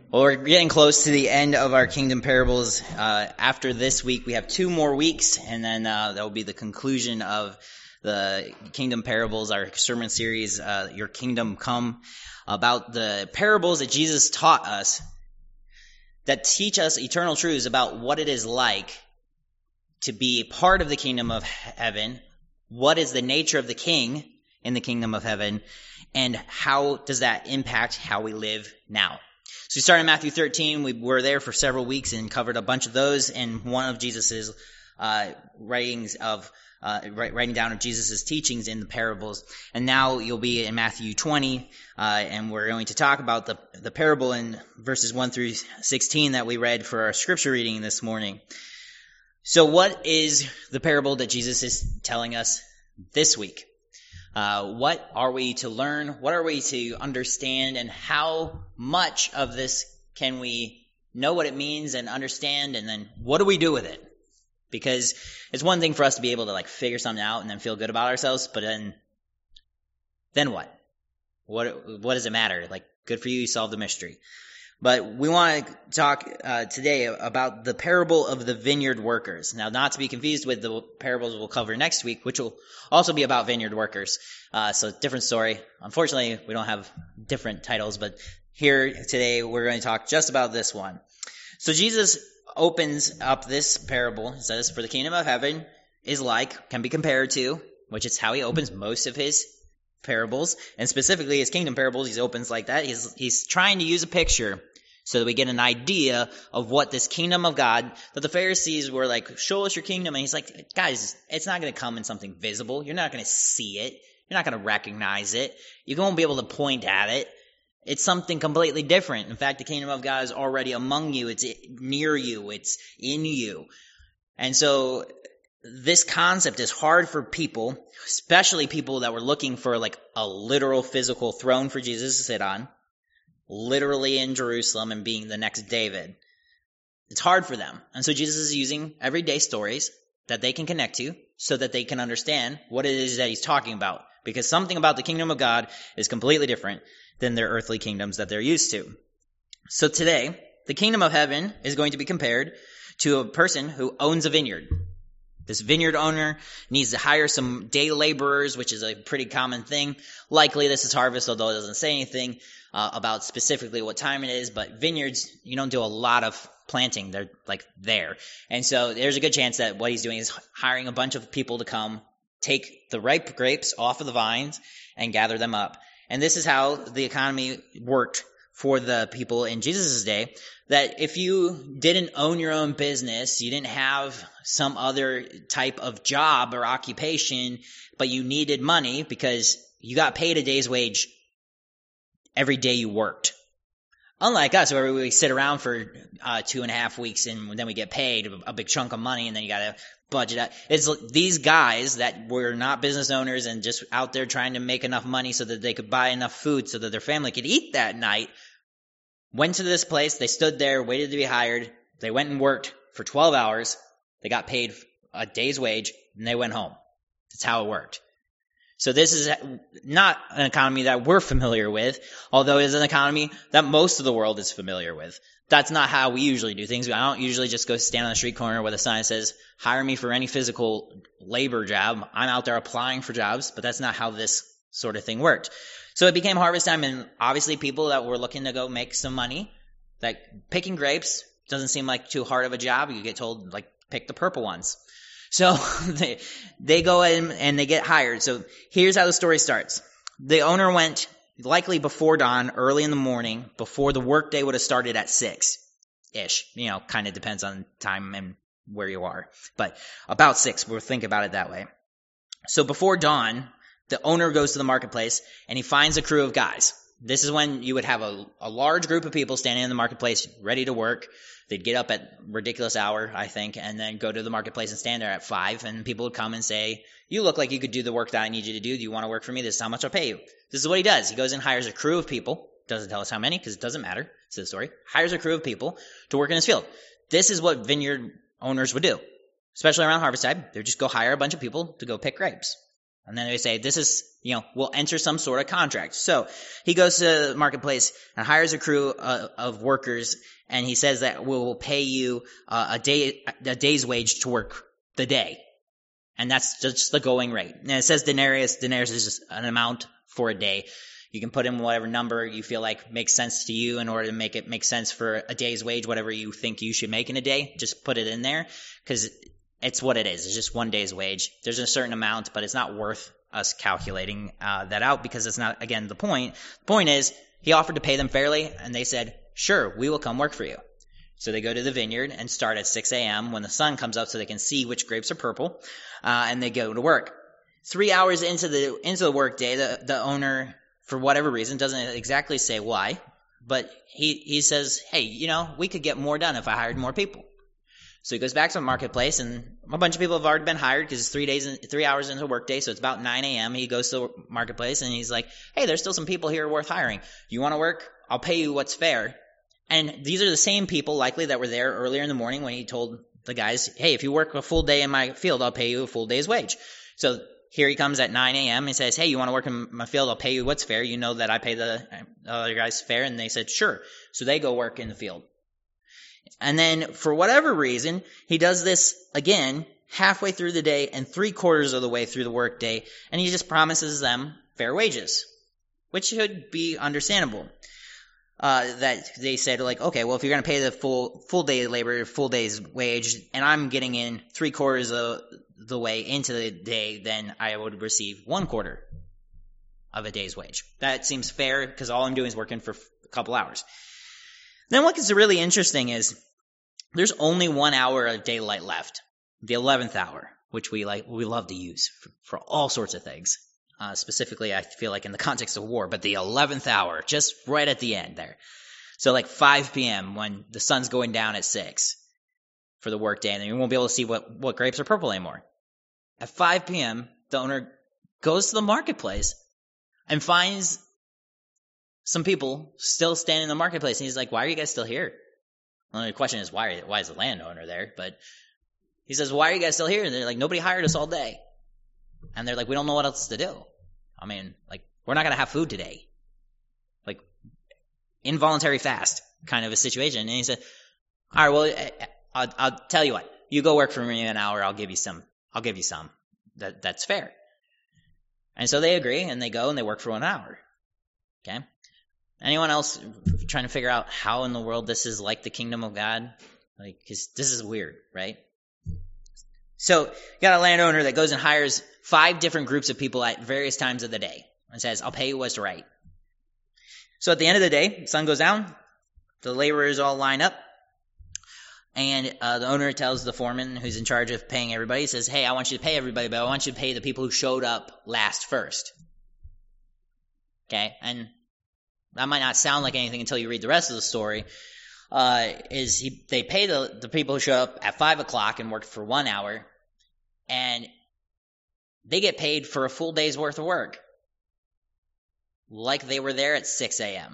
Well, we're getting close to the end of our Kingdom Parables. After this week, we have 2 more weeks, and then that will be the conclusion of the Kingdom Parables, our sermon series, Your Kingdom Come, about the parables that Jesus taught us that teach us eternal truths about what it is like to be part of the kingdom of heaven, what is the nature of the king in the kingdom of heaven, and how does that impact how we live now. So we started in Matthew 13. We were there for several weeks and covered a bunch of those, and one of Jesus's writing down of Jesus's teachings in the parables. And now you'll be in Matthew 20, and we're going to talk about the parable in verses 1 through 16 that we read for our scripture reading this morning. So what is the parable that Jesus is telling us this week? What are we to learn? What are we to understand? And how much of this can we know what it means and understand? And then what do we do with it? Because it's one thing for us to be able to figure something out and then feel good about ourselves, but then what? What does it matter? Good for you solved the mystery. But we want to talk today about the parable of the vineyard workers. Now, not to be confused with the parables we'll cover next week, which will also be about vineyard workers. So different story. Unfortunately, we don't have different titles, but here today we're going to talk just about this one. So Jesus opens up this parable. He says, for the kingdom of heaven can be compared to, which is how he opens most of his parables, and specifically his kingdom parables, he opens like that. He's trying to use a picture so that we get an idea of what this kingdom of God, that the Pharisees were like, show us your kingdom. And he's like, guys, it's not going to come in something visible. You're not going to see it. You're not going to recognize it. You won't be able to point at it. It's something completely different. In fact, the kingdom of God is already among you. It's near you. It's in you. And so this concept is hard for people, especially people that were looking for a literal physical throne for Jesus to sit on, literally in Jerusalem and being the next David. It's hard for them. And so Jesus is using everyday stories that they can connect to so that they can understand what it is that he's talking about. Because something about the kingdom of God is completely different than their earthly kingdoms that they're used to. So today, the kingdom of heaven is going to be compared to a person who owns a vineyard. This vineyard owner needs to hire some day laborers, which is a pretty common thing. Likely this is harvest, although it doesn't say anything about specifically what time it is. But vineyards, you don't do a lot of planting. They're there. And so there's a good chance that what he's doing is hiring a bunch of people to come, take the ripe grapes off of the vines and gather them up. And this is how the economy worked for the people in Jesus' day, that if you didn't own your own business, you didn't have some other type of job or occupation, but you needed money because you got paid a day's wage every day you worked. Unlike us, where we sit around for 2.5 weeks and then we get paid a big chunk of money and then you got to budget out. It's these guys that were not business owners and just out there trying to make enough money so that they could buy enough food so that their family could eat that night, went to this place, they stood there, waited to be hired, they went and worked for 12 hours, they got paid a day's wage, and they went home. That's how it worked. So this is not an economy that we're familiar with, although it is an economy that most of the world is familiar with. That's not how we usually do things. I don't usually just go stand on the street corner with a sign that says, hire me for any physical labor job. I'm out there applying for jobs, but that's not how this sort of thing worked. So it became harvest time, and obviously people that were looking to go make some money, picking grapes doesn't seem like too hard of a job. You get told, pick the purple ones. So they go in and they get hired. So here's how the story starts. The owner went likely before dawn, early in the morning, before the workday would have started at 6-ish. Kind of depends on time and where you are. But about 6, we'll think about it that way. So before dawn, the owner goes to the marketplace and he finds a crew of guys. This is when you would have a large group of people standing in the marketplace ready to work. They'd get up at a ridiculous hour, I think, and then go to the marketplace and stand there at 5, and people would come and say, you look like you could do the work that I need you to do. Do you want to work for me? This is how much I'll pay you. This is what he does. He goes and hires a crew of people. Doesn't tell us how many because it doesn't matter. It's the story. Hires a crew of people to work in his field. This is what vineyard owners would do, especially around harvest time. They'd just go hire a bunch of people to go pick grapes. And then they say, this is, we'll enter some sort of contract. So he goes to the marketplace and hires a crew of workers, and he says that we'll pay you a day's wage to work the day. And that's just the going rate. And it says denarius. Denarius is just an amount for a day. You can put in whatever number you feel like makes sense to you in order to make it make sense for a day's wage, whatever you think you should make in a day. Just put it in there, because it's what it is. It's just one day's wage. There's a certain amount, but it's not worth us calculating that out, because it's not, again, the point. The point is, he offered to pay them fairly, and they said, sure, we will come work for you. So they go to the vineyard and start at 6 a.m. when the sun comes up so they can see which grapes are purple, and they go to work. 3 hours into the work day, the owner, for whatever reason, doesn't exactly say why, but he says, hey, we could get more done if I hired more people. So he goes back to the marketplace, and a bunch of people have already been hired because it's 3 hours into the workday, so it's about 9 a.m. He goes to the marketplace, and he's like, hey, there's still some people here worth hiring. You want to work? I'll pay you what's fair. And these are the same people likely that were there earlier in the morning when he told the guys, hey, if you work a full day in my field, I'll pay you a full day's wage. So here he comes at 9 a.m. He says, hey, you want to work in my field? I'll pay you what's fair. You know that I pay the other guys fair. And they said, sure. So they go work in the field. And then for whatever reason, he does this again halfway through the day and 3/4 of the way through the work day. And he just promises them fair wages, which should be understandable. That they said, like, okay, well, if you're going to pay the full day labor, full day's wage, and I'm getting in 3/4 of the way into the day, then I would receive 1/4 of a day's wage. That seems fair because all I'm doing is working for a couple hours. Then what gets really interesting is there's only 1 hour of daylight left, the 11th hour, which we love to use for all sorts of things. Specifically, I feel like in the context of war, but the 11th hour, just right at the end there. So like 5 p.m. when the sun's going down at 6 for the work day, and then you won't be able to see what grapes are purple anymore. At 5 p.m., the owner goes to the marketplace and finds some people still standing in the marketplace. And he's like, why are you guys still here? Well, the question is, why is the landowner there? But he says, why are you guys still here? And they're like, nobody hired us all day. And they're like, we don't know what else to do. I mean, like, we're not going to have food today. Like, involuntary fast kind of a situation. And he said, all right, well, I'll tell you what. You go work for me an hour. I'll give you some. That's fair. And so they agree, and they go and they work for 1 hour. Okay? Anyone else trying to figure out how in the world this is like the kingdom of God? Like, 'cause this is weird, right? So you got a landowner that goes and hires 5 different groups of people at various times of the day and says, I'll pay you what's right. So at the end of the day, the sun goes down, the laborers all line up, and the owner tells the foreman who's in charge of paying everybody, he says, hey, I want you to pay everybody, but I want you to pay the people who showed up last first. Okay? And that might not sound like anything until you read the rest of the story. They pay the people who show up at 5 o'clock and worked for 1 hour, and they get paid for a full day's worth of work, like they were there at 6 a.m.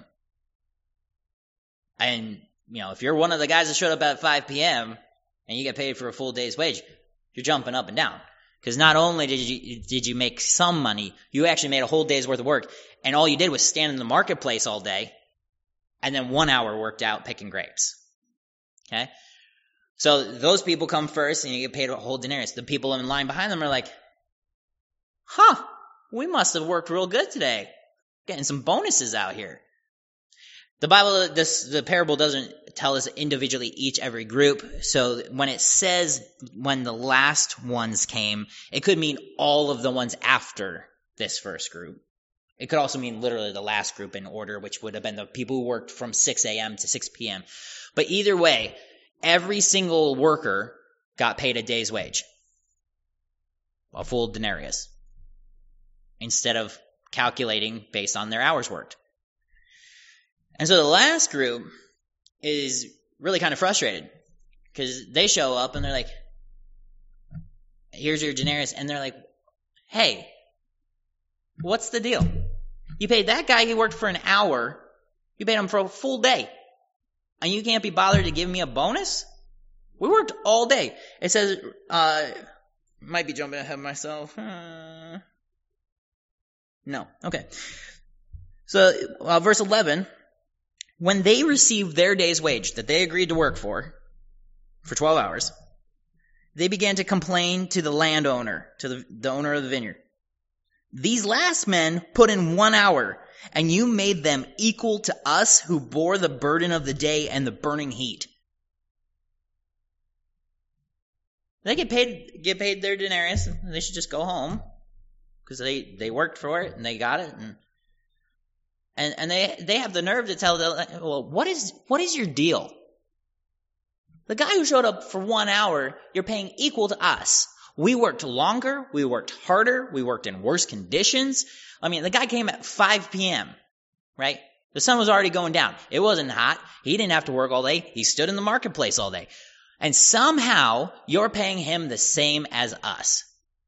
And, if you're one of the guys that showed up at 5 p.m. and you get paid for a full day's wage, you're jumping up and down. Because not only did you make some money, you actually made a whole day's worth of work, and all you did was stand in the marketplace all day, and then 1 hour worked out picking grapes. Okay? So those people come first, and you get paid a whole denarius. The people in line behind them are like, we must have worked real good today. Getting some bonuses out here. The Bible, the parable doesn't tell us individually every group. So when it says when the last ones came, it could mean all of the ones after this first group. It could also mean literally the last group in order, which would have been the people who worked from 6 a.m. to 6 p.m. But either way, every single worker got paid a day's wage. A full denarius. Instead of calculating based on their hours worked. And so the last group is really kind of frustrated because they show up and they're like, here's your denarius. And they're like, hey, what's the deal? You paid that guy who worked for an hour. You paid him for a full day. And you can't be bothered to give me a bonus? We worked all day. It says, might be jumping ahead of myself. No. Okay. So, verse 11, when they received their day's wage that they agreed to work for 12 hours, they began to complain to the landowner, to the owner of the vineyard. These last men put in 1 hour, and you made them equal to us who bore the burden of the day and the burning heat. They get paid their denarius, and they should just go home because they worked for it and they got it, and they have the nerve to tell them, well, what is your deal? The guy who showed up for 1 hour, you're paying equal to us. We worked longer, we worked harder, we worked in worse conditions. I mean, the guy came at 5 p.m., right? The sun was already going down. It wasn't hot. He didn't have to work all day. He stood in the marketplace all day. And somehow, you're paying him the same as us.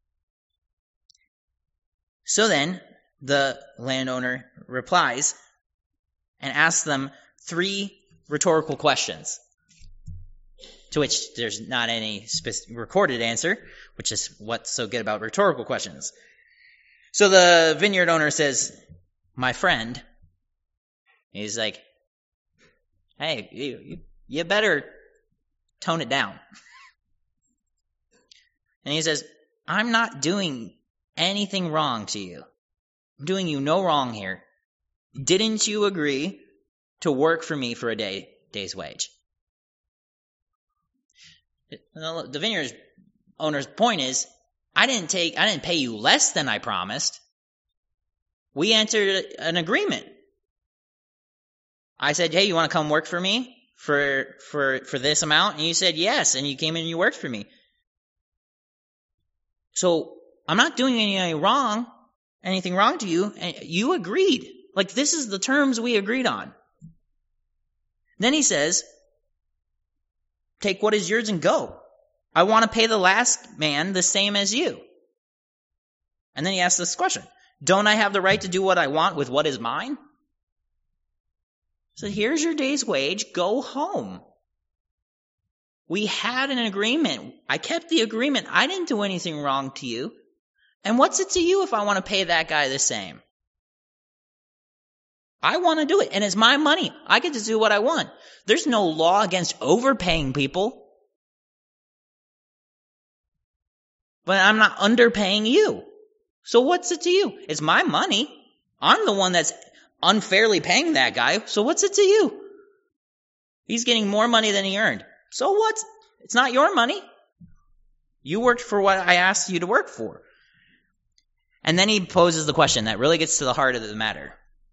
So then, the landowner replies and asks them 3 rhetorical questions, to which there's not any recorded answer, which is what's so good about rhetorical questions. So the vineyard owner says, my friend, he's like, hey, you better tone it down. And he says, I'm not doing anything wrong to you. I'm doing you no wrong here. Didn't you agree to work for me for a day's wage? The vineyard owner's point is, I didn't pay you less than I promised. We entered an agreement. I said, hey, you want to come work for me for this amount? And you said yes, and you came in and you worked for me. So I'm not doing anything wrong to you, and you agreed. Like, this is the terms we agreed on. Then he says, take what is yours and go. I want to pay the last man the same as you. And then he asks this question, don't I have the right to do what I want with what is mine? So here's your day's wage, go home. We had an agreement. I kept the agreement. I didn't do anything wrong to you. And what's it to you if I want to pay that guy the same? I want to do it, and it's my money. I get to do what I want. There's no law against overpaying people. But I'm not underpaying you. So what's it to you? It's my money. I'm the one that's unfairly paying that guy, so what's it to you? He's getting more money than he earned. So what? It's not your money. You worked for what I asked you to work for. And then he poses the question that really gets to the heart of the matter.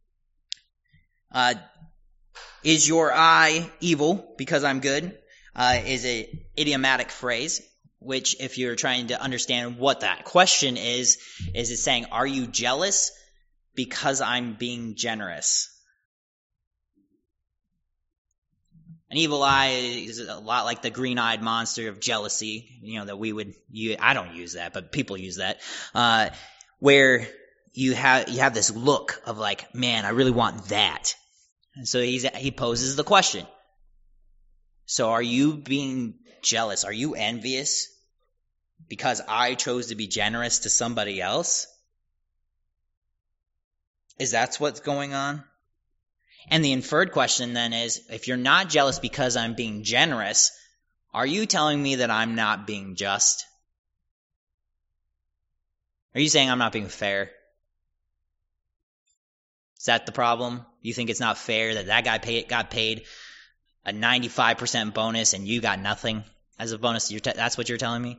Is your eye evil because I'm good? Is an idiomatic phrase, which if you're trying to understand what that question is it saying, are you jealous because I'm being generous? An evil eye is a lot like the green-eyed monster of jealousy, that we would use. I don't use that, but people use that, where you have this look of like, man, I really want that. And so he poses the question. So are you being jealous? Are you envious because I chose to be generous to somebody else? Is that what's going on? And the inferred question then is, if you're not jealous because I'm being generous, are you telling me that I'm not being just? Are you saying I'm not being fair? Is that the problem? You think it's not fair that guy got paid a 95% bonus and you got nothing as a bonus? That's what you're telling me?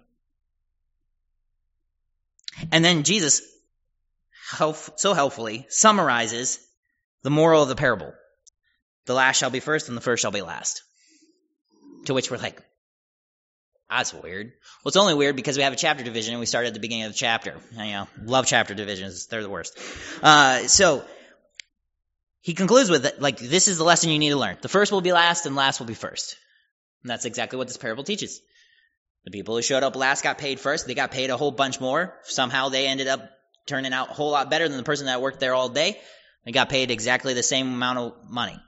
And then Jesus so helpfully summarizes the moral of the parable. The last shall be first and the first shall be last. To which we're like, that's weird. Well, it's only weird because we have a chapter division and we started at the beginning of the chapter. Love chapter divisions. They're the worst. So he concludes with it, like, this is the lesson you need to learn. The first will be last and last will be first. And that's exactly what this parable teaches. The people who showed up last got paid first. They got paid a whole bunch more. Somehow they ended up turning out a whole lot better than the person that worked there all day. They got paid exactly the same amount of money.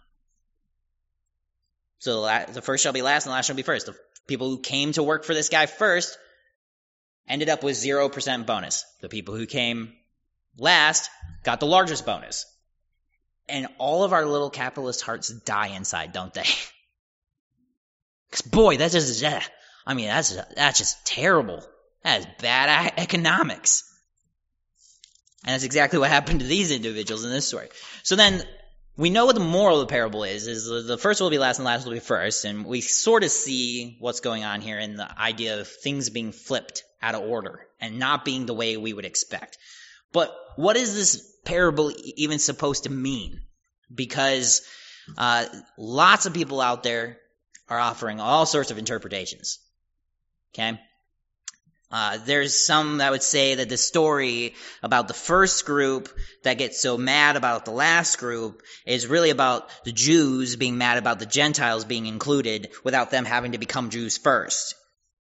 So the first shall be last and the last shall be first. The people who came to work for this guy first ended up with 0% bonus. The people who came Last got the largest bonus. And all of our little capitalist hearts die inside, don't they? Because boy, that's just terrible. That is bad economics. And that's exactly what happened to these individuals in this story. So then, we know what the moral of the parable is the first will be last and last will be first, and we sort of see what's going on here in the idea of things being flipped out of order and not being the way we would expect. But what is this parable even supposed to mean? Because lots of people out there are offering all sorts of interpretations. Okay? There's some that would say that the story about the first group that gets so mad about the last group is really about the Jews being mad about the Gentiles being included without them having to become Jews first.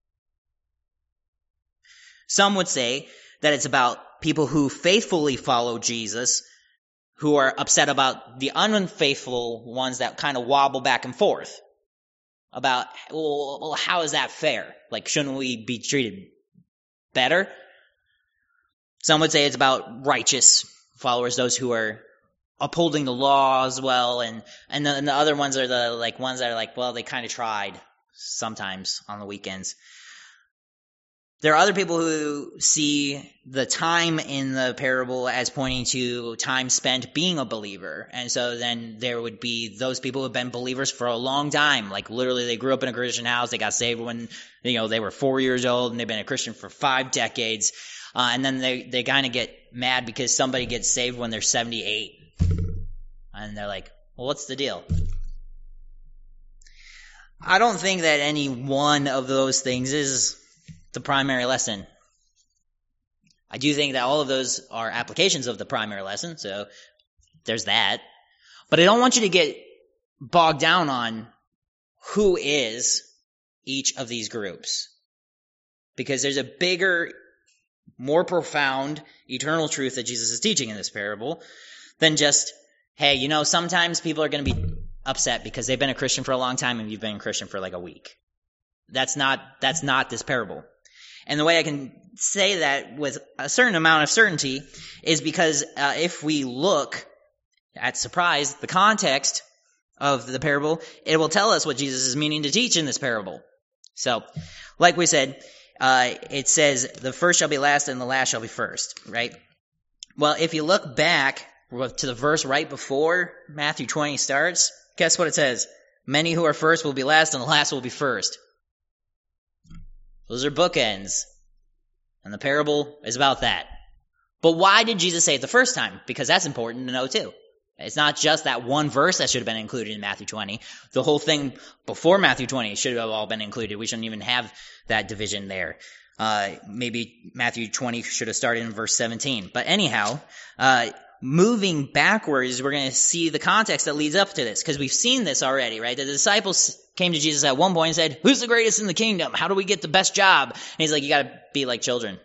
Some would say that it's about people who faithfully follow Jesus who are upset about the unfaithful ones that kind of wobble back and forth. About, well, how is that fair? Like, shouldn't we be treated better? Some would say it's about righteous followers, those who are upholding the law as well, and the other ones are the ones that are like, well, they kind of tried sometimes on the weekends. There are other people who see the time in the parable as pointing to time spent being a believer. And so then there would be those people who have been believers for a long time. Like literally they grew up in a Christian house. They got saved when, they were 4 years old and they've been a Christian for 5 decades. And then they kind of get mad because somebody gets saved when they're 78. And they're like, well, what's the deal? I don't think that any one of those things is the primary lesson. I do think that all of those are applications of the primary lesson, so there's that. But I don't want you to get bogged down on who is each of these groups. Because there's a bigger, more profound, eternal truth that Jesus is teaching in this parable than just, hey, sometimes people are going to be upset because they've been a Christian for a long time and you've been a Christian for like a week. That's not this parable. And the way I can say that with a certain amount of certainty is because if we look at surprise, the context of the parable, it will tell us what Jesus is meaning to teach in this parable. So, like we said, it says, the first shall be last and the last shall be first, right? Well, if you look back to the verse right before Matthew 20 starts, guess what it says? Many who are first will be last and the last will be first. Those are bookends. And the parable is about that. But why did Jesus say it the first time? Because that's important to know too. It's not just that one verse that should have been included in Matthew 20. The whole thing before Matthew 20 should have all been included. We shouldn't even have that division there. Maybe Matthew 20 should have started in verse 17. But anyhow, moving backwards, we're going to see the context that leads up to this. Because we've seen this already, right? The disciples came to Jesus at one point and said, who's the greatest in the kingdom? How do we get the best job? And he's like, you got to be like children.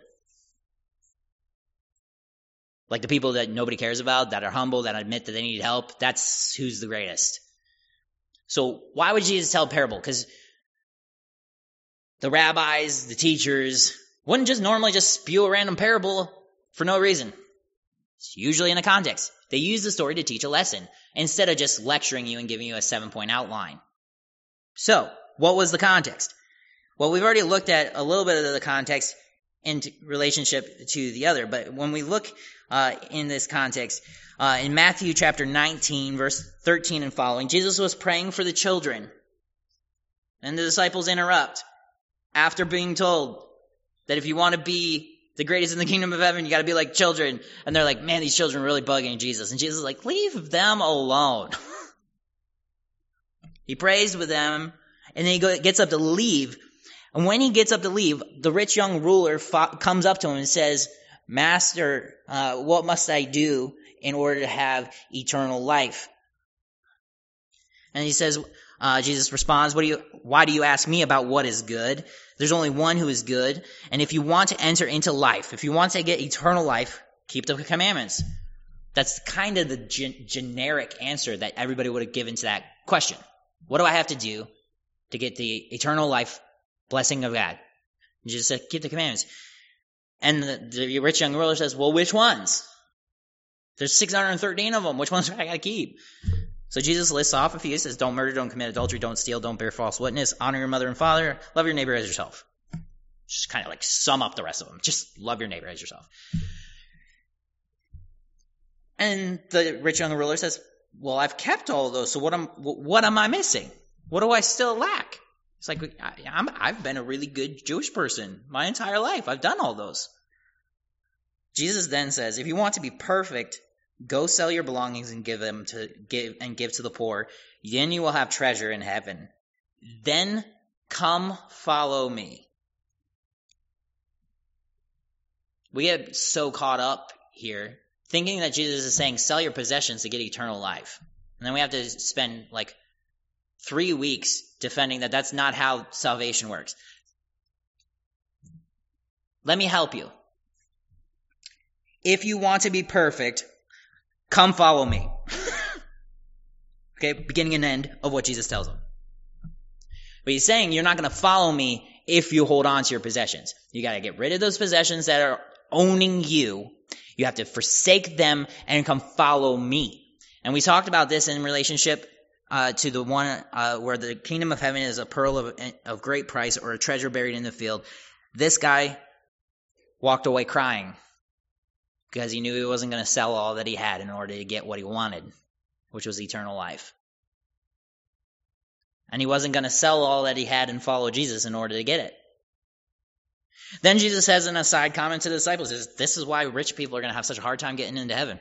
Like the people that nobody cares about, that are humble, that admit that they need help. That's who's the greatest. So why would Jesus tell a parable? Because the rabbis, the teachers, wouldn't just normally just spew a random parable for no reason. It's usually in a context. They use the story to teach a lesson instead of just lecturing you and giving you a 7-point outline. So, what was the context? Well, we've already looked at a little bit of the context in relationship to the other, but when we look in this context, in Matthew chapter 19, verse 13 and following, Jesus was praying for the children. And the disciples interrupt after being told that if you want to be the greatest in the kingdom of heaven, you got to be like children. And they're like, man, these children are really bugging Jesus. And Jesus is like, leave them alone. He prays with them, and then he gets up to leave. And when he gets up to leave, the rich young ruler comes up to him and says, Master, what must I do in order to have eternal life? And he says, Jesus responds, why do you ask me about what is good? There's only one who is good. And if you want to enter into life, if you want to get eternal life, keep the commandments. That's kind of the generic answer that everybody would have given to that question. What do I have to do to get the eternal life blessing of God? And Jesus said, keep the commandments. And the rich young ruler says, well, which ones? There's 613 of them. Which ones do I got to keep? So Jesus lists off a few. He says, don't murder, don't commit adultery, don't steal, don't bear false witness, honor your mother and father, love your neighbor as yourself. Just kind of like sum up the rest of them. Just love your neighbor as yourself. And the rich young ruler says, well, I've kept all of those, so what am I missing? What do I still lack? It's like, I've been a really good Jewish person my entire life. I've done all those. Jesus then says, if you want to be perfect, go sell your belongings and give to the poor. Then you will have treasure in heaven. Then come follow me. We get so caught up here thinking that Jesus is saying sell your possessions to get eternal life. And then we have to spend like 3 weeks defending that that's not how salvation works. Let me help you. If you want to be perfect, come follow me. Okay, beginning and end of what Jesus tells them. But he's saying you're not going to follow me if you hold on to your possessions. You got to get rid of those possessions that are owning you. You have to forsake them and come follow me. And we talked about this in relationship to the one where the kingdom of heaven is a pearl of great price or a treasure buried in the field. This guy walked away crying because he knew he wasn't going to sell all that he had in order to get what he wanted, which was eternal life. And he wasn't going to sell all that he had and follow Jesus in order to get it. Then Jesus has an aside comment to the disciples. This is why rich people are going to have such a hard time getting into heaven.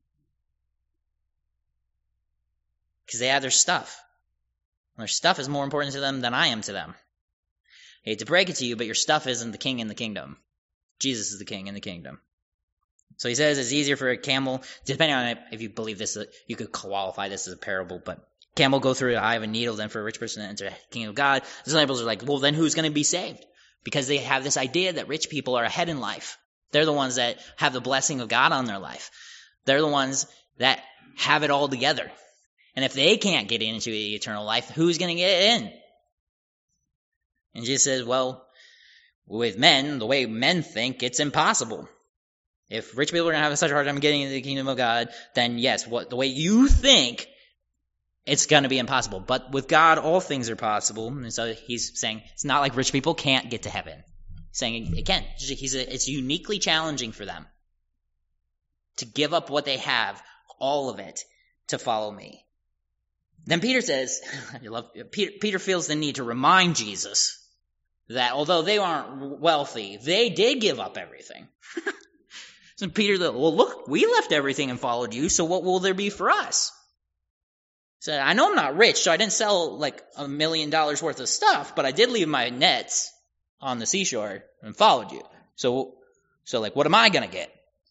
Because they have their stuff. And their stuff is more important to them than I am to them. I hate to break it to you, but your stuff isn't the king in the kingdom. Jesus is the king in the kingdom. So he says it's easier for a camel, depending on if you believe this, you could qualify this as a parable, but camel go through the eye of a needle than for a rich person to enter the kingdom of God. The disciples are like, well, then who's going to be saved? Because they have this idea that rich people are ahead in life. They're the ones that have the blessing of God on their life. They're the ones that have it all together. And if they can't get into the eternal life, who's going to get in? And Jesus says, well, with men, the way men think, it's impossible. If rich people are going to have such a hard time getting into the kingdom of God, then yes, the way you think, it's going to be impossible. But with God, all things are possible. And so he's saying it's not like rich people can't get to heaven. He's saying it can. It's uniquely challenging for them to give up what they have, all of it, to follow me. Then Peter says, Peter feels the need to remind Jesus that although they aren't wealthy, they did give up everything. So Peter, well, look, we left everything and followed you, so what will there be for us? He said, I know I'm not rich, so I didn't sell like $1 million worth of stuff, but I did leave my nets on the seashore and followed you. So like, what am I going to get?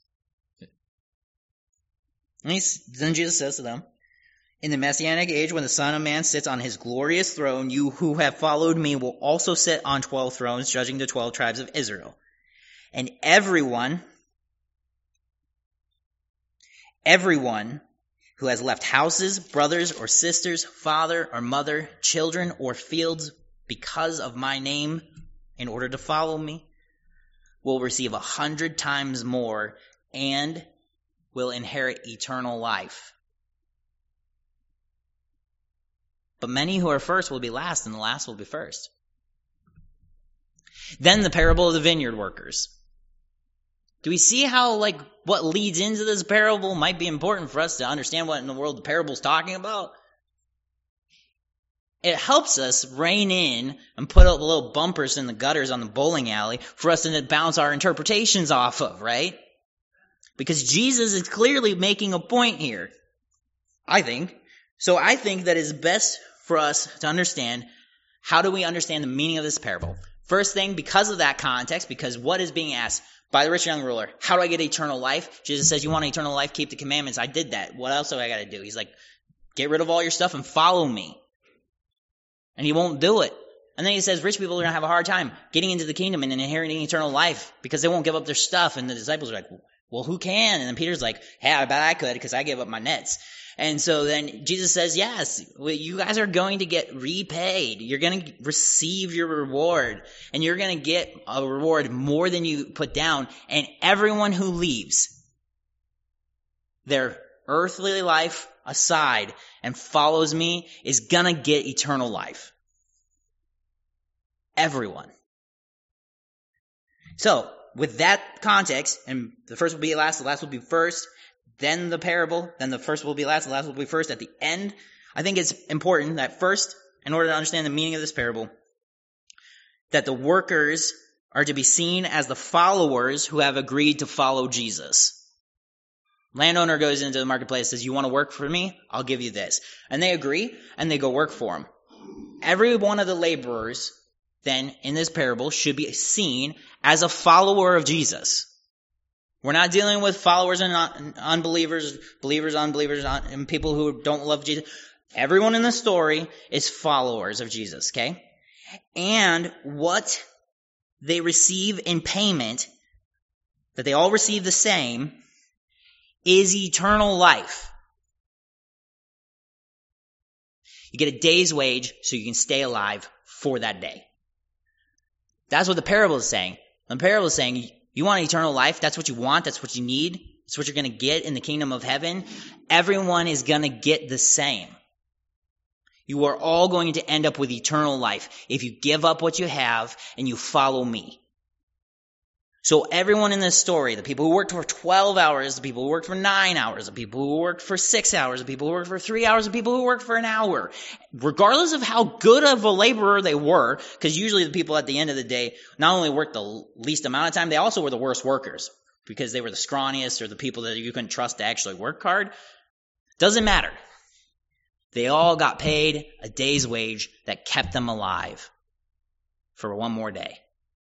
And then Jesus says to them, in the Messianic age, when the Son of Man sits on his glorious throne, you who have followed me will also sit on 12 thrones, judging the 12 tribes of Israel. And everyone who has left houses, brothers or sisters, father or mother, children or fields because of my name in order to follow me will receive 100 times more and will inherit eternal life. But many who are first will be last, and the last will be first. Then the parable of the vineyard workers. Do we see how, what leads into this parable might be important for us to understand what in the world the parable is talking about? It helps us rein in and put up little bumpers in the gutters on the bowling alley for us to bounce our interpretations off of, right? Because Jesus is clearly making a point here, I think. So I think that it's best for us to understand, how do we understand the meaning of this parable? First thing, because of that context, because what is being asked by the rich young ruler, how do I get eternal life? Jesus says, you want eternal life? Keep the commandments. I did that. What else do I got to do? He's like, get rid of all your stuff and follow me. And he won't do it. And then he says, rich people are going to have a hard time getting into the kingdom and inheriting eternal life because they won't give up their stuff. And the disciples are like, well, who can? And then Peter's like, hey, I bet I could because I gave up my nets. And so then Jesus says, yes, you guys are going to get repaid. You're going to receive your reward. And you're going to get a reward more than you put down. And everyone who leaves their earthly life aside and follows me is gonna get eternal life. Everyone. So, with that context, and the first will be last, the last will be first, then the parable, then the first will be last, the last will be first at the end, I think it's important that first, in order to understand the meaning of this parable, that the workers are to be seen as the followers who have agreed to follow Jesus. Landowner goes into the marketplace and says, you want to work for me? I'll give you this. And they agree, and they go work for him. Every one of the laborers, then, in this parable, should be seen as a follower of Jesus. We're not dealing with followers and unbelievers, believers, unbelievers, and people who don't love Jesus. Everyone in the story is followers of Jesus, okay? And what they receive in payment, that they all receive the same, is eternal life. You get a day's wage so you can stay alive for that day. That's what the parable is saying. The parable is saying, you want eternal life? That's what you want? That's what you need? That's what you're going to get in the kingdom of heaven? Everyone is going to get the same. You are all going to end up with eternal life if you give up what you have and you follow me. So everyone in this story, the people who worked for 12 hours, the people who worked for 9 hours, the people who worked for 6 hours, the people who worked for 3 hours, the people who worked for an hour, regardless of how good of a laborer they were, because usually the people at the end of the day not only worked the least amount of time, they also were the worst workers because they were the scrawniest or the people that you couldn't trust to actually work hard. Doesn't matter. They all got paid a day's wage that kept them alive for one more day.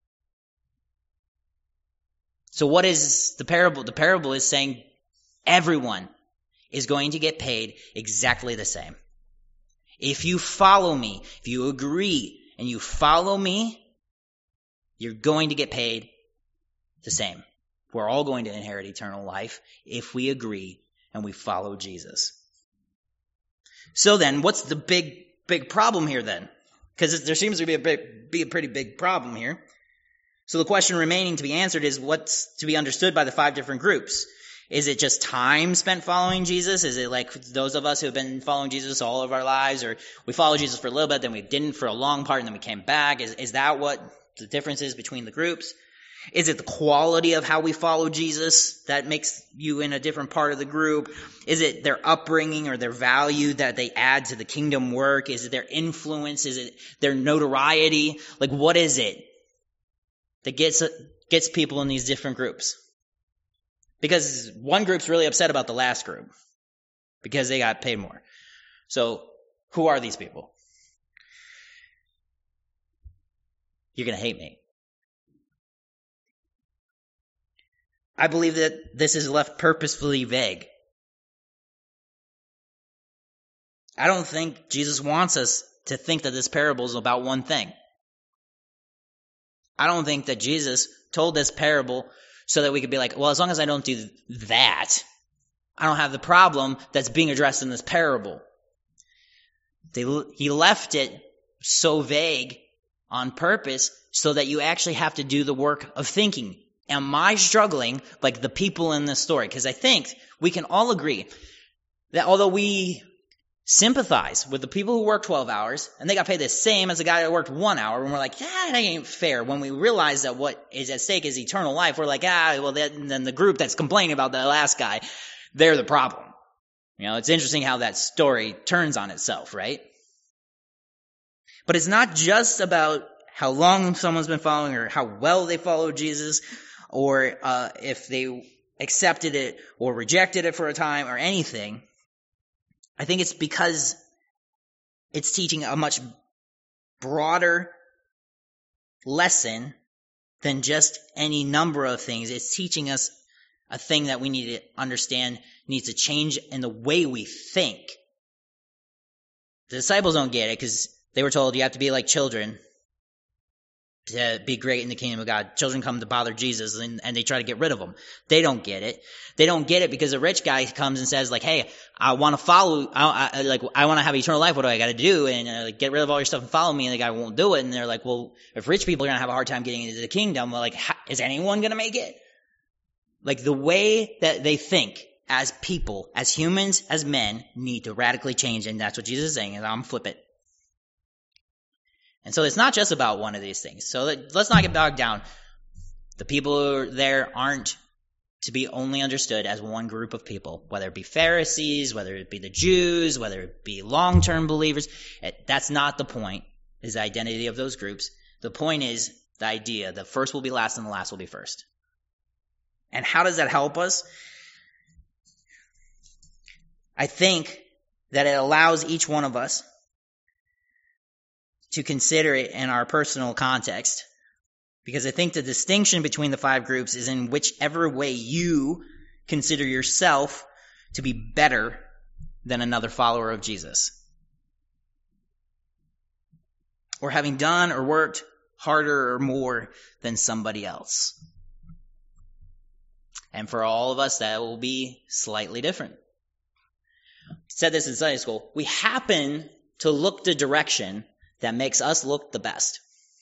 So what is the parable? The parable is saying everyone is going to get paid exactly the same. If you follow me, if you agree and you follow me, you're going to get paid the same. We're all going to inherit eternal life if we agree and we follow Jesus. So then, what's the big problem here then? Because there seems to be a pretty big problem here. So the question remaining to be answered is what's to be understood by the 5 different groups? Is it just time spent following Jesus? Is it like those of us who have been following Jesus all of our lives, or we followed Jesus for a little bit, then we didn't for a long part, and then we came back? Is that what the difference is between the groups? Is it the quality of how we follow Jesus that makes you in a different part of the group? Is it their upbringing or their value that they add to the kingdom work? Is it their influence? Is it their notoriety? Like, what is it that gets people in these different groups? Because one group's really upset about the last group because they got paid more. So who are these people? You're going to hate me. I believe that this is left purposefully vague. I don't think Jesus wants us to think that this parable is about one thing. I don't think that Jesus told this parable so that we could be like, well, as long as I don't do that, I don't have the problem that's being addressed in this parable. He left it so vague on purpose so that you actually have to do the work of thinking. Am I struggling like the people in this story? Because I think we can all agree that although we sympathize with the people who work 12 hours and they got paid the same as the guy that worked 1 hour, and we're like, that ain't fair. When we realize that what is at stake is eternal life, we're like, well, then the group that's complaining about the last guy, they're the problem. You know, it's interesting how that story turns on itself, right? But it's not just about how long someone's been following or how well they followed Jesus, or if they accepted it or rejected it for a time or anything. I think it's because it's teaching a much broader lesson than just any number of things. It's teaching us a thing that we need to understand needs to change in the way we think. The disciples don't get it because they were told you have to be like children to be great in the kingdom of God. Children come to bother Jesus and they try to get rid of him. They don't get it. They don't get it because a rich guy comes and says like, hey, I want to follow, I want to have eternal life. What do I got to do? And get rid of all your stuff and follow me. And the guy won't do it. And they're like, well, if rich people are going to have a hard time getting into the kingdom, well, like, is anyone going to make it? Like the way that they think as people, as humans, as men, need to radically change, and that's what Jesus is saying, and I'm flip it. And so it's not just about one of these things. So let's not get bogged down. The people who are there aren't to be only understood as one group of people, whether it be Pharisees, whether it be the Jews, whether it be long-term believers. That's not the point, is the identity of those groups. The point is the idea that first will be last and the last will be first. And how does that help us? I think that it allows each one of us to consider it in our personal context. Because I think the distinction between the 5 groups is in whichever way you consider yourself to be better than another follower of Jesus. Or having done or worked harder or more than somebody else. And for all of us, that will be slightly different. I said this in Sunday school. We happen to look the direction that makes us look the best.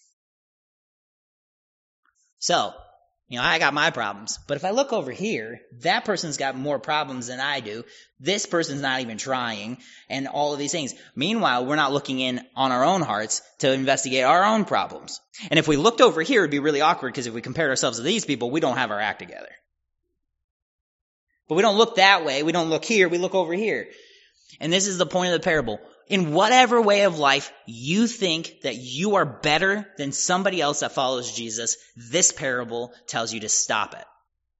So, I got my problems, but if I look over here, that person's got more problems than I do. This person's not even trying, and all of these things. Meanwhile, we're not looking in on our own hearts to investigate our own problems. And if we looked over here, it'd be really awkward, because if we compared ourselves to these people, we don't have our act together. But we don't look that way. We don't look here. We look over here. And this is the point of the parable. In whatever way of life you think that you are better than somebody else that follows Jesus, this parable tells you to stop it.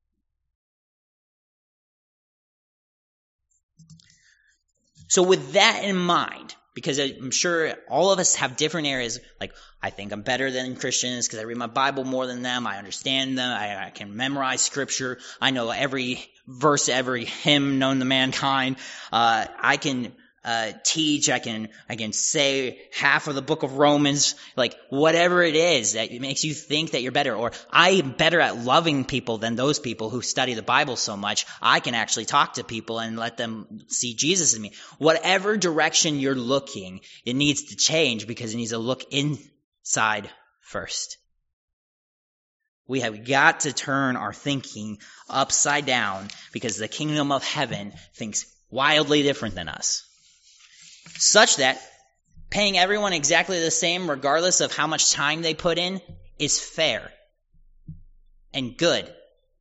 So with that in mind, because I'm sure all of us have different areas, like I think I'm better than Christians because I read my Bible more than them, I understand them, I can memorize scripture, I know every verse, every hymn known to mankind, I can teach, I can say half of the book of Romans, like whatever it is that makes you think that you're better, or I am better at loving people than those people who study the Bible so much. I can actually talk to people and let them see Jesus in me. Whatever direction you're looking, it needs to change because it needs to look inside first. We have got to turn our thinking upside down because the kingdom of heaven thinks wildly different than us. Such that paying everyone exactly the same, regardless of how much time they put in, is fair and good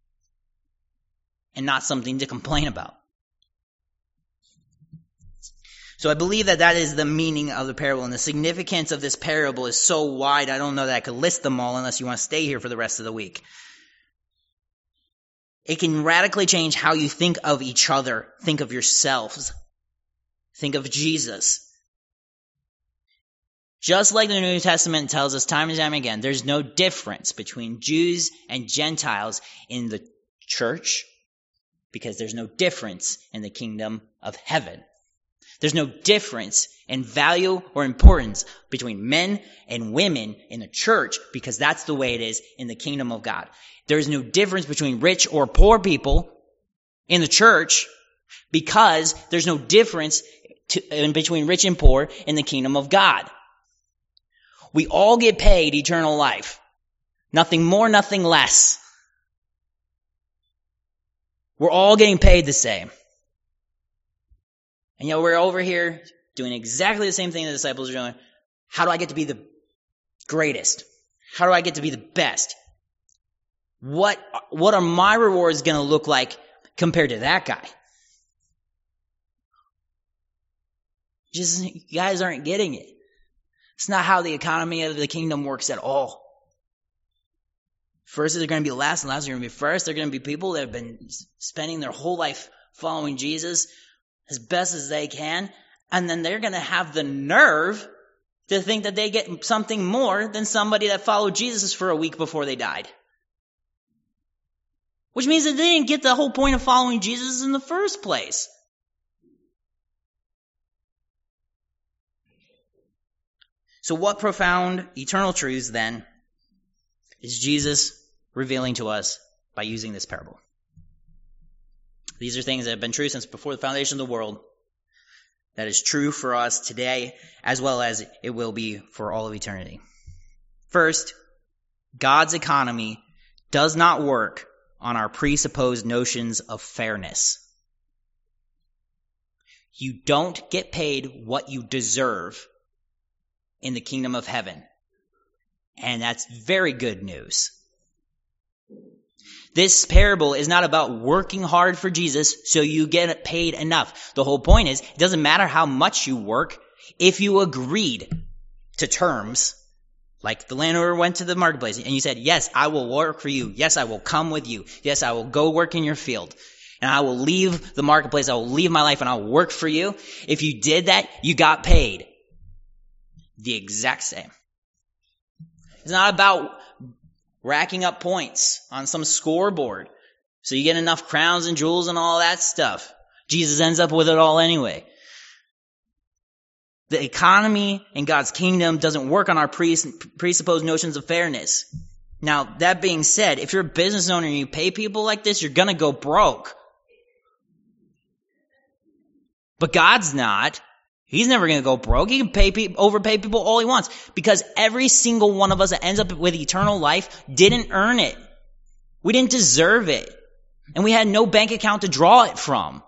and not something to complain about. So I believe that is the meaning of the parable, and the significance of this parable is so wide, I don't know that I could list them all unless you want to stay here for the rest of the week. It can radically change how you think of each other, think of yourselves. Think of Jesus. Just like the New Testament tells us time and time again, there's no difference between Jews and Gentiles in the church because there's no difference in the kingdom of heaven. There's no difference in value or importance between men and women in the church because that's the way it is in the kingdom of God. There's no difference between rich or poor people in the church because there's no difference in between rich and poor in the kingdom of God. We all get paid eternal life. Nothing more, nothing less. We're all getting paid the same. And we're over here doing exactly the same thing the disciples are doing. How do I get to be the greatest? How do I get to be the best? What are my rewards going to look like compared to that guy? You guys aren't getting it. It's not how the economy of the kingdom works at all. First, they're going to be last, and last, they're going to be first. They're going to be people that have been spending their whole life following Jesus as best as they can, and then they're going to have the nerve to think that they get something more than somebody that followed Jesus for a week before they died. Which means that they didn't get the whole point of following Jesus in the first place. So what profound eternal truths then is Jesus revealing to us by using this parable? These are things that have been true since before the foundation of the world. That is true for us today as well as it will be for all of eternity. First, God's economy does not work on our presupposed notions of fairness. You don't get paid what you deserve in the kingdom of heaven. And that's very good news. This parable is not about working hard for Jesus so you get paid enough. The whole point is, it doesn't matter how much you work. If you agreed to terms, like the landowner went to the marketplace and you said, yes, I will work for you. Yes, I will come with you. Yes, I will go work in your field. And I will leave the marketplace. I will leave my life and I'll work for you. If you did that, you got paid. The exact same. It's not about racking up points on some scoreboard so you get enough crowns and jewels and all that stuff. Jesus ends up with it all anyway. The economy in God's kingdom doesn't work on our presupposed notions of fairness. Now, that being said, if you're a business owner and you pay people like this, you're going to go broke. But God's not. He's never going to go broke. He can overpay people all he wants, because every single one of us that ends up with eternal life didn't earn it. We didn't deserve it. And we had no bank account to draw it from.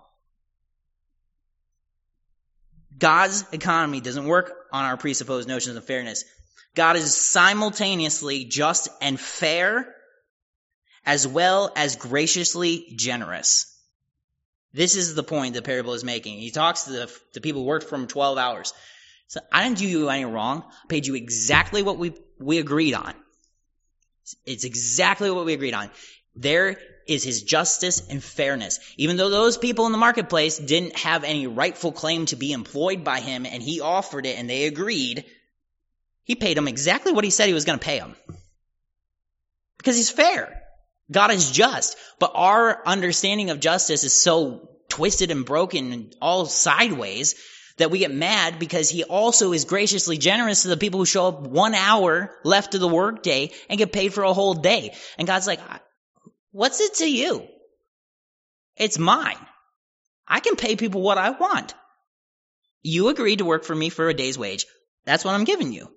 God's economy doesn't work on our presupposed notions of fairness. God is simultaneously just and fair, as well as graciously generous. This is the point the parable is making. He talks to the people who worked for him 12 hours. So I didn't do you any wrong. I paid you exactly what we agreed on. It's exactly what we agreed on. There is his justice and fairness. Even though those people in the marketplace didn't have any rightful claim to be employed by him, and he offered it and they agreed, he paid them exactly what he said he was going to pay them. Because he's fair. God is just. But our understanding of justice is so twisted and broken and all sideways that we get mad, because he also is graciously generous to the people who show up 1 hour left of the workday and get paid for a whole day. And God's like, what's it to you? It's mine. I can pay people what I want. You agreed to work for me for a day's wage. That's what I'm giving you.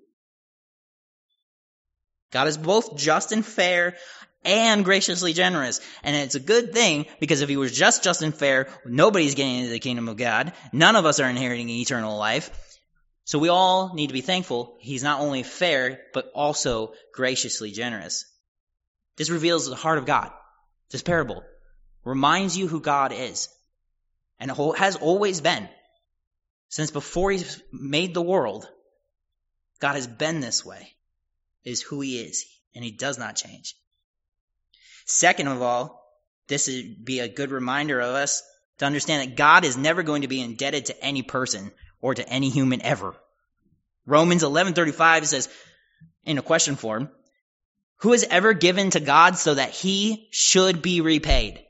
God is both just and fair and graciously generous. And it's a good thing, because if he was just and fair, nobody's getting into the kingdom of God. None of us are inheriting eternal life. So we all need to be thankful he's not only fair, but also graciously generous. This reveals the heart of God. This parable reminds you who God is, and has always been. Since before he made the world, God has been this way. It is who he is, and he does not change. Second of all, this would be a good reminder of us to understand that God is never going to be indebted to any person or to any human ever. Romans 11:35 says, in a question form, who has ever given to God so that he should be repaid?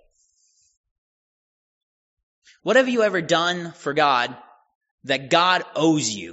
What have you ever done for God that God owes you?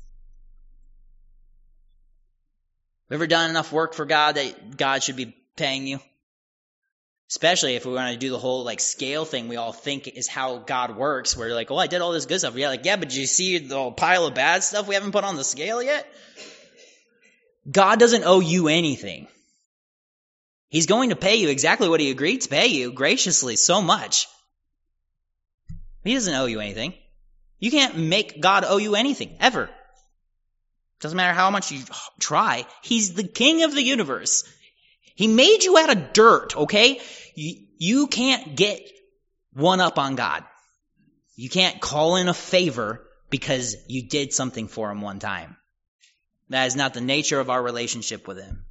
Ever done enough work for God that God should be paying you? Especially if we want to do the whole scale thing we all think is how God works. Where you're like, oh, I did all this good stuff. Yeah, but did you see the whole pile of bad stuff we haven't put on the scale yet? God doesn't owe you anything. He's going to pay you exactly what he agreed to pay you, graciously, so much. He doesn't owe you anything. You can't make God owe you anything, ever. Doesn't matter how much you try. He's the king of the universe. He made you out of dirt, okay? You can't get one up on God. You can't call in a favor because you did something for him one time. That is not the nature of our relationship with him.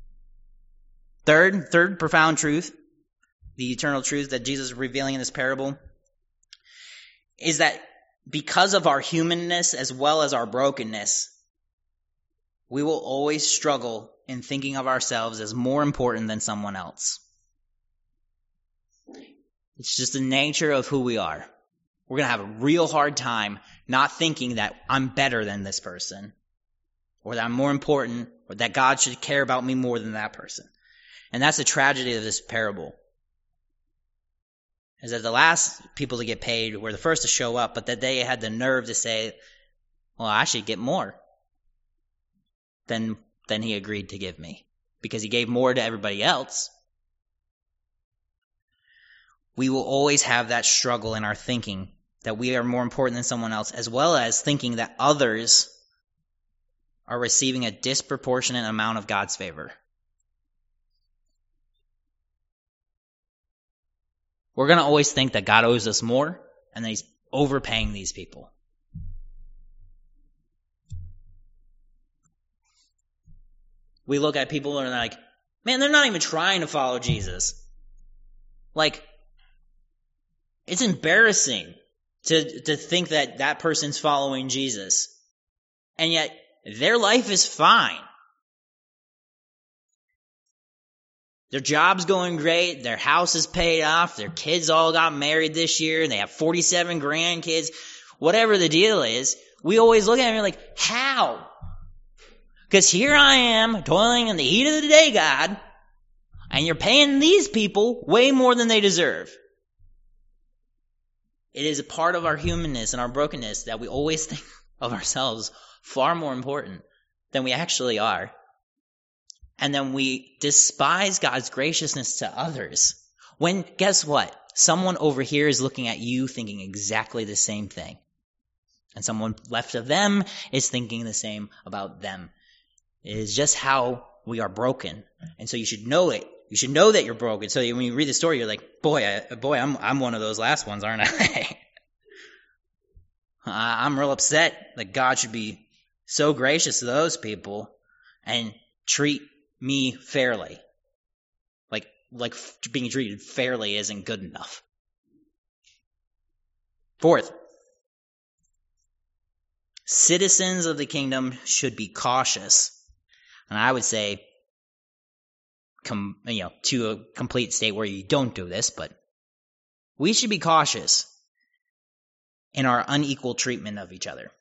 Third profound truth, the eternal truth that Jesus is revealing in this parable, is that because of our humanness as well as our brokenness, we will always struggle in thinking of ourselves as more important than someone else. It's just the nature of who we are. We're going to have a real hard time not thinking that I'm better than this person, or that I'm more important, or that God should care about me more than that person. And that's the tragedy of this parable. Is that the last people to get paid were the first to show up, but that they had the nerve to say, well, I should get more than he agreed to give me, because he gave more to everybody else. We will always have that struggle in our thinking that we are more important than someone else, as well as thinking that others are receiving a disproportionate amount of God's favor. We're going to always think that God owes us more and that he's overpaying these people. We look at people and are like, man, they're not even trying to follow Jesus. Like, it's embarrassing to think that that person's following Jesus. And yet, their life is fine. Their job's going great. Their house is paid off. Their kids all got married this year. And they have 47 grandkids. Whatever the deal is, we always look at them and we're like, how? Because here I am, toiling in the heat of the day, God, and you're paying these people way more than they deserve. It is a part of our humanness and our brokenness that we always think of ourselves far more important than we actually are. And then we despise God's graciousness to others. When, guess what? Someone over here is looking at you thinking exactly the same thing. And someone left of them is thinking the same about them. It is just how we are broken. And so you should know it. You should know that you're broken. So when you read the story, you're like, boy, I'm one of those last ones, aren't I? I'm real upset that God should be so gracious to those people and treat me fairly. Like being treated fairly isn't good enough. Fourth, citizens of the kingdom should be cautious. And I would say, to a complete state where you don't do this, but we should be cautious in our unequal treatment of each other.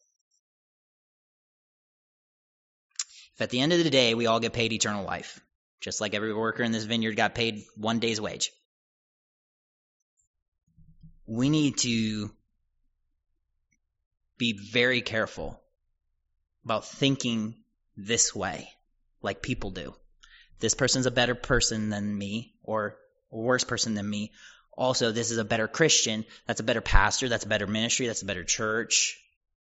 If at the end of the day we all get paid eternal life, just like every worker in this vineyard got paid one day's wage, we need to be very careful about thinking this way, like people do. This person's a better person than me, or a worse person than me. Also, this is a better Christian. That's a better pastor. That's a better ministry. That's a better church.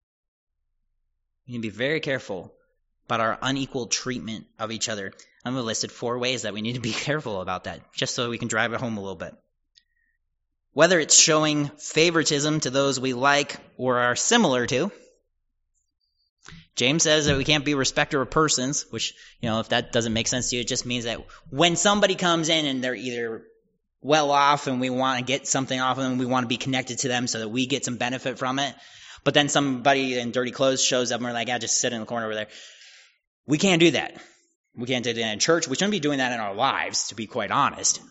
We need to be very careful about our unequal treatment of each other. I'm going to listed 4 ways that we need to be careful about that, just so we can drive it home a little bit. Whether it's showing favoritism to those we like or are similar to. James says that we can't be respecter of persons, which, if that doesn't make sense to you, it just means that when somebody comes in and they're either well off and we want to get something off of them, we want to be connected to them so that we get some benefit from it. But then somebody in dirty clothes shows up and we're like, just sit in the corner over there. We can't do that. We can't do that in church. We shouldn't be doing that in our lives, to be quite honest.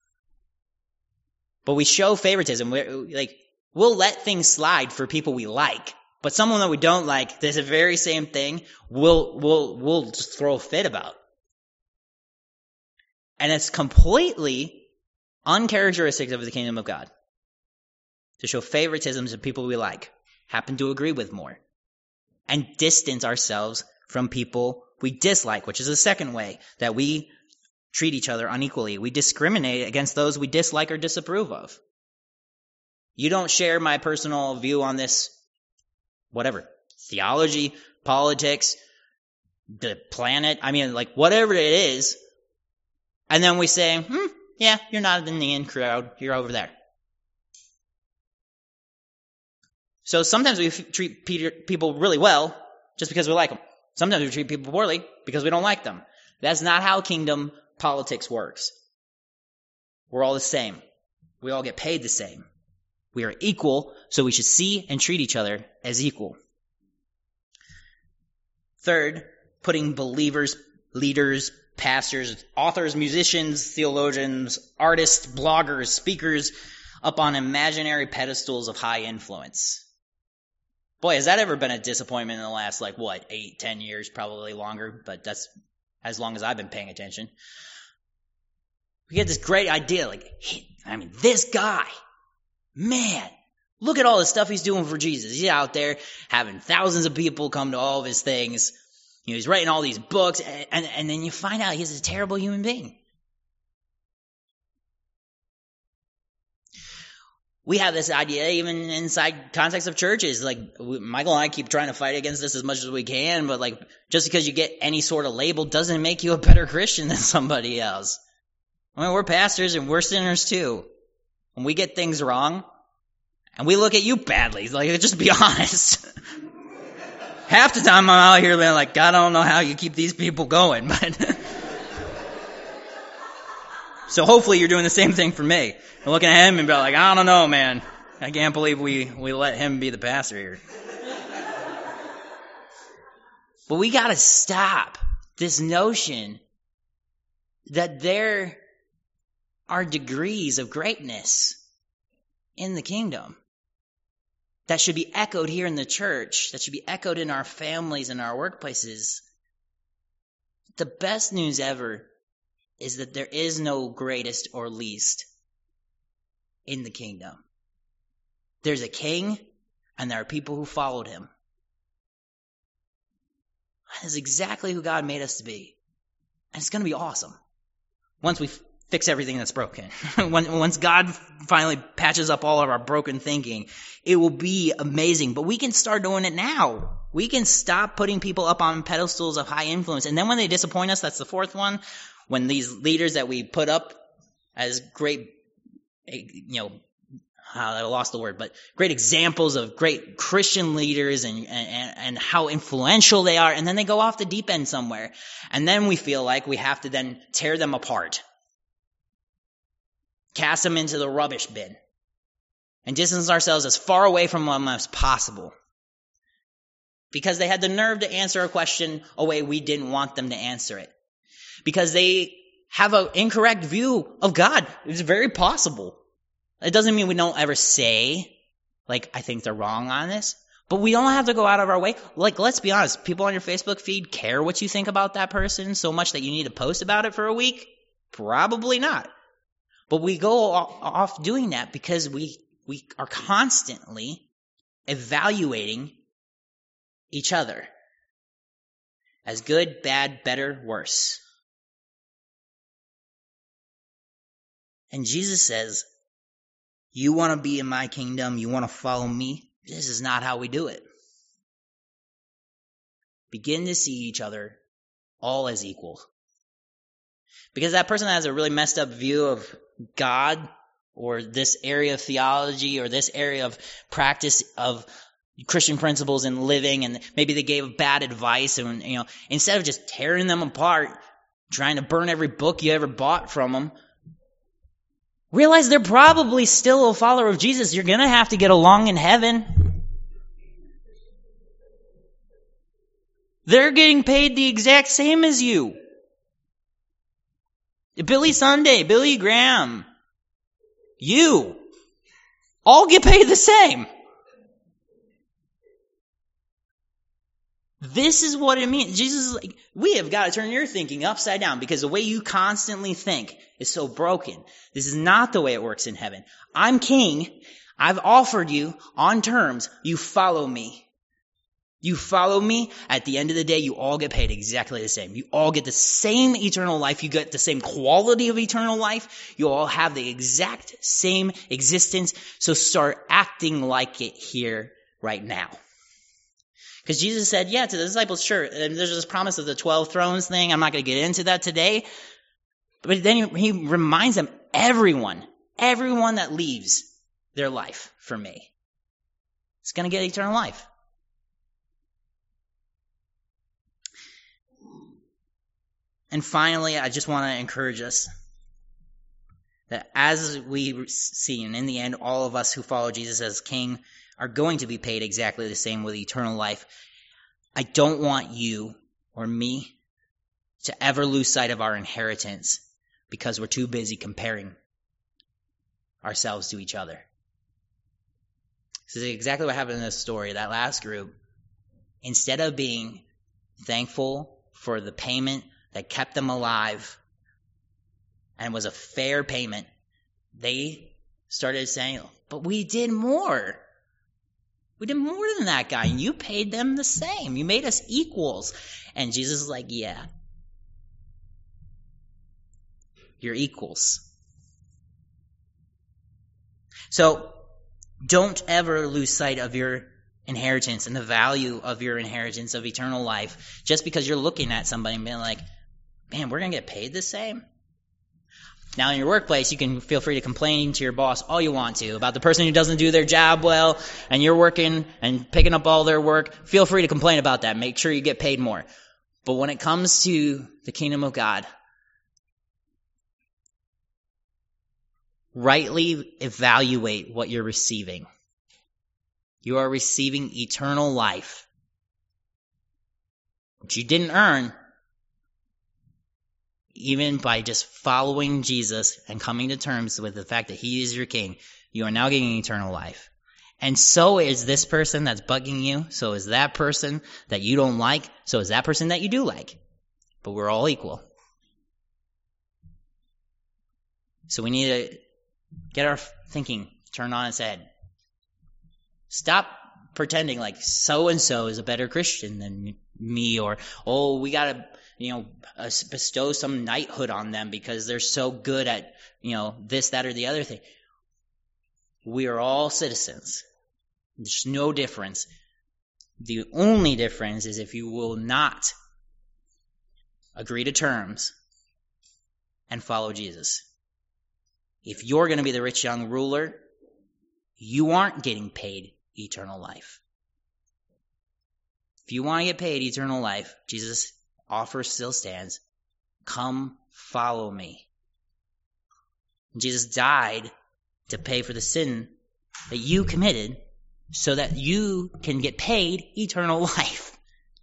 But we show favoritism. We'll let things slide for people we like. But someone that we don't like, there's the very same thing, we'll just throw a fit about. And it's completely uncharacteristic of the kingdom of God to show favoritism to people we like, happen to agree with more, and distance ourselves from people we dislike, which is the second way that we treat each other unequally. We discriminate against those we dislike or disapprove of. You don't share my personal view on this, whatever, theology, politics, the planet, whatever it is. And then we say, yeah, you're not in the in crowd, you're over there. So sometimes we treat people really well just because we like them. Sometimes we treat people poorly because we don't like them. That's not how kingdom politics works. We're all the same. We all get paid the same. We are equal, so we should see and treat each other as equal. Third, putting believers, leaders, pastors, authors, musicians, theologians, artists, bloggers, speakers up on imaginary pedestals of high influence. Boy, has that ever been a disappointment in the last, 8, 10 years, probably longer, but that's as long as I've been paying attention. We get this great idea, this guy, man, look at all the stuff he's doing for Jesus. He's out there having thousands of people come to all of his things. He's writing all these books, and then you find out he's a terrible human being. We have this idea even inside context of churches. Like, Michael and I keep trying to fight against this as much as we can, but like, just because you get any sort of label doesn't make you a better Christian than somebody else. I mean, we're pastors and we're sinners too. When we get things wrong, and we look at you badly, like, just be honest. Half the time I'm out here being like, God, I don't know how you keep these people going, but so hopefully you're doing the same thing for me. I'm looking at him and be like, I don't know, man. I can't believe we let him be the pastor here. But we got to stop this notion that there are degrees of greatness in the kingdom that should be echoed here in the church, that should be echoed in our families and our workplaces. The best news ever is that there is no greatest or least in the kingdom. There's a king, and there are people who followed him. That is exactly who God made us to be. And it's going to be awesome once we fix everything that's broken. Once God finally patches up all of our broken thinking, it will be amazing. But we can start doing it now. We can stop putting people up on pedestals of high influence. And then when they disappoint us, that's the fourth one. When these leaders that we put up as great, I lost the word, but great examples of great Christian leaders and how influential they are, and then they go off the deep end somewhere. And then we feel like we have to then tear them apart, cast them into the rubbish bin, and distance ourselves as far away from them as possible. Because they had the nerve to answer a question a way we didn't want them to answer it. Because they have an incorrect view of God. It's very possible. It doesn't mean we don't ever say, like, I think they're wrong on this. But we don't have to go out of our way. Like, let's be honest. People on your Facebook feed care what you think about that person so much that you need to post about it for a week? Probably not. But we go off doing that because we are constantly evaluating each other as good, bad, better, worse. And Jesus says, you want to be in my kingdom, you want to follow me, this is not how we do it. Begin to see each other all as equals. Because that person that has a really messed up view of God or this area of theology or this area of practice of Christian principles and living, and maybe they gave bad advice, and instead of just tearing them apart, trying to burn every book you ever bought from them, realize they're probably still a follower of Jesus. You're going to have to get along in heaven. They're getting paid the exact same as you. Billy Sunday, Billy Graham, you all get paid the same. This is what it means. Jesus is like, we have got to turn your thinking upside down because the way you constantly think is so broken. This is not the way it works in heaven. I'm king. I've offered you on terms. You follow me. You follow me. At the end of the day, you all get paid exactly the same. You all get the same eternal life. You get the same quality of eternal life. You all have the exact same existence. So start acting like it here right now. Because Jesus said, yeah, to the disciples, sure, and there's this promise of the 12 thrones thing. I'm not going to get into that today. But then he reminds them, everyone that leaves their life for me is going to get eternal life. And finally, I just want to encourage us that as we see, and in the end, all of us who follow Jesus as King are going to be paid exactly the same with eternal life. I don't want you or me to ever lose sight of our inheritance because we're too busy comparing ourselves to each other. This is exactly what happened in this story. That last group, instead of being thankful for the payment that kept them alive and was a fair payment, they started saying, but we did more. We did more than that guy, and you paid them the same. You made us equals. And Jesus is like, yeah, you're equals. So Don't ever lose sight of your inheritance and the value of your inheritance of eternal life just because you're looking at somebody and being like, man, we're going to get paid the same. Now, in your workplace, you can feel free to complain to your boss all you want to about the person who doesn't do their job well, and you're working and picking up all their work. Feel free to complain about that. Make sure you get paid more. But when it comes to the kingdom of God, rightly evaluate what you're receiving. You are receiving eternal life, which you didn't earn, even by just following Jesus and coming to terms with the fact that he is your king. You are now getting eternal life. And so is this person that's bugging you. So is that person that you don't like. So is that person that you do like. But we're all equal. So we need to get our thinking turned on its head. Stop pretending like so-and-so is a better Christian than me, or, oh, we got to, bestow some knighthood on them because they're so good at, this, that, or the other thing. We are all citizens. There's no difference. The only difference is if you will not agree to terms and follow Jesus. If you're going to be the rich young ruler, you aren't getting paid eternal life. If you want to get paid eternal life, Jesus' offer still stands. Come follow me. Jesus died to pay for the sin that you committed so that you can get paid eternal life.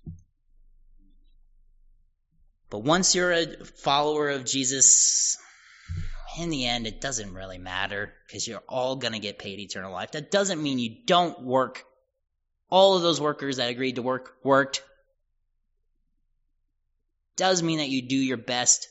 But once you're a follower of Jesus, in the end, it doesn't really matter because you're all going to get paid eternal life. That doesn't mean you don't work. All of those workers that agreed to work worked. Does mean that you do your best.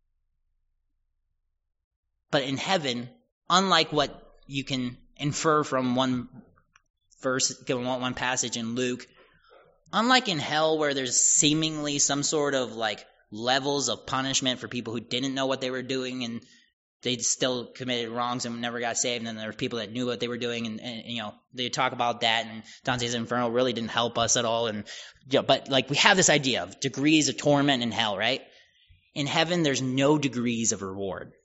But in heaven, unlike what you can infer from one verse, one passage in Luke, unlike in hell where there's seemingly some sort of levels of punishment for people who didn't know what they were doing and they still committed wrongs and never got saved, and then there were people that knew what they were doing, and they talk about that, and Dante's Inferno really didn't help us at all, and but we have this idea of degrees of torment in hell, right? In heaven, there's no degrees of reward.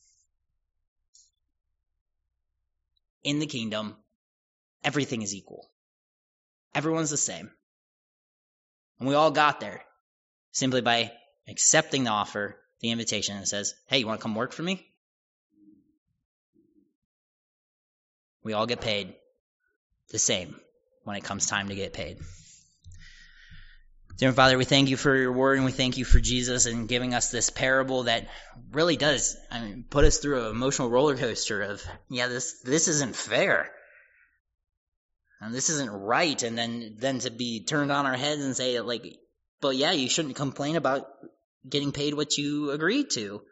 In the kingdom, everything is equal. Everyone's the same. And we all got there simply by accepting the offer, the invitation, and it says, hey, you want to come work for me? We all get paid the same when it comes time to get paid. Dear Father, we thank you for your word, and we thank you for Jesus and giving us this parable that really does put us through an emotional roller coaster of, this isn't fair. And this isn't right. And then to be turned on our heads and say, but yeah, you shouldn't complain about getting paid what you agreed to.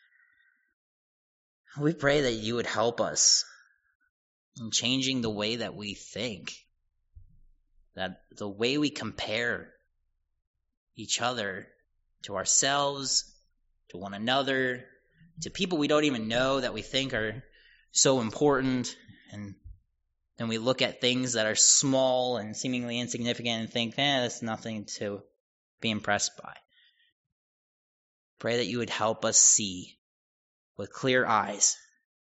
We pray that you would help us in changing the way that we think, that the way we compare each other to ourselves, to one another, to people we don't even know that we think are so important, and then we look at things that are small and seemingly insignificant and think, that's nothing to be impressed by. Pray that you would help us see with clear eyes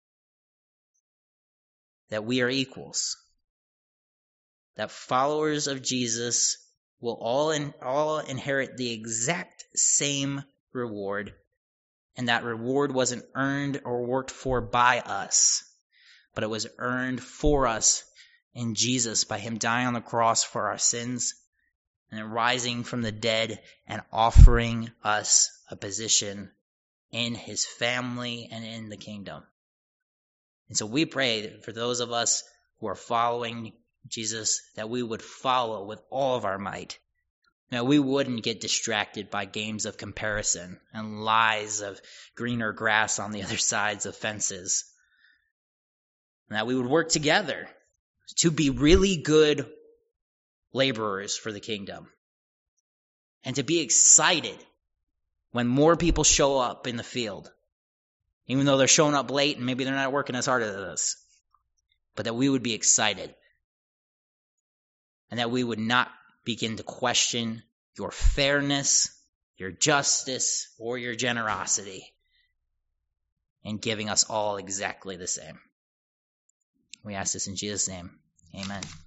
that we are equals, that followers of Jesus will all inherit the exact same reward, and that reward wasn't earned or worked for by us, but it was earned for us in Jesus by him dying on the cross for our sins and then rising from the dead and offering us a position in his family and in the kingdom. And so we pray that for those of us who are following Jesus, that we would follow with all of our might. That we wouldn't get distracted by games of comparison and lies of greener grass on the other sides of fences. And that we would work together to be really good laborers for the kingdom. And to be excited when more people show up in the field. Even though they're showing up late and maybe they're not working as hard as us. but that we would be excited, and that we would not begin to question your fairness, your justice, or your generosity in giving us all exactly the same. We ask this in Jesus' name. Amen.